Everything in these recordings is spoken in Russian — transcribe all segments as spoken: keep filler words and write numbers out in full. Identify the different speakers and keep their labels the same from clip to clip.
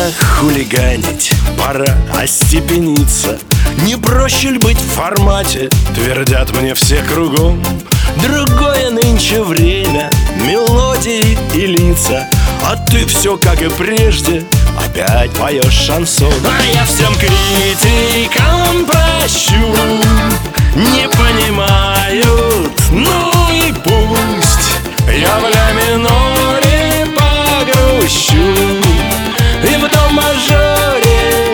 Speaker 1: Довольно хулиганить, пора остепениться. Не проще ли быть в формате, твердят мне все кругом. Другое нынче время, мелодии и лица, а ты все как и прежде, опять поешь шансон. А я всем критикам прощу, не понимают, ну и пусть. Я в ля миноре погрущу и в до мажоре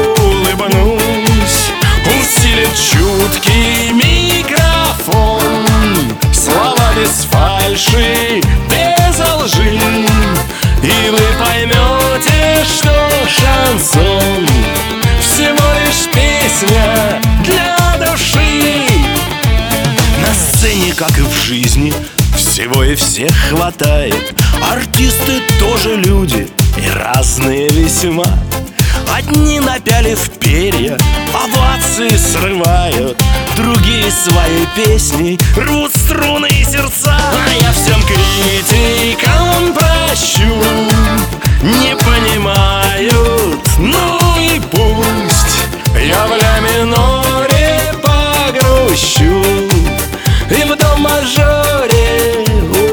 Speaker 1: улыбнусь. Усилит чуткий микрофон, слова без фальши, без лжи, и вы поймете, что шансон всего лишь песня для души. На сцене, как и в жизни, всего и всех хватает. Артисты тоже люди и разные весьма. Одни, напялив перья, овации срывают, другие своей песней рвут струны и сердца. А я всем критикам прощу, не понимают, ну и пусть. Я в ля миноре погрущу и в до мажоре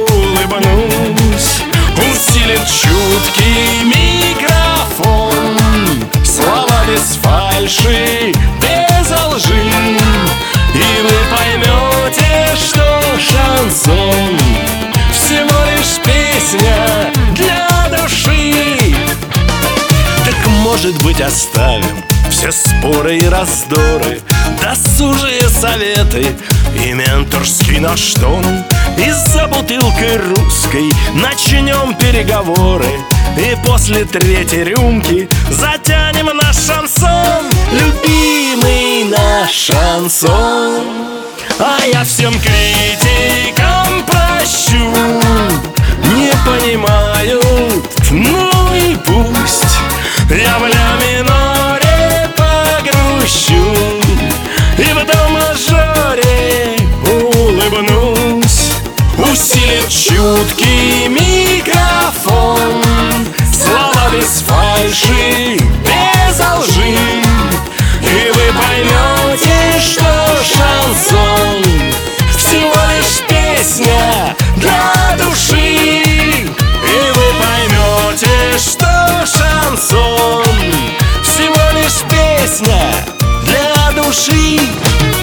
Speaker 1: улыбнусь. Усилит чуткий микрофон, слова без фальши, без лжи, и вы поймете, что шансон всего лишь песня для души. Так, может быть, оставим все споры и раздоры, досужие советы и менторский наш тон, и за бутылкой русской начнем переговоры, и после третьей рюмки затянем наш шансон, любимый наш шансон. А я всем критикам прощу, не понимают, ну и пусть. Я в ля миноре погрущу и в до мажоре улыбнусь. Усилит чуткий микрофон, слова без фальши, без лжи, и вы поймете, что шансон всего лишь песня для души. И вы поймете, что шансон всего лишь песня для души.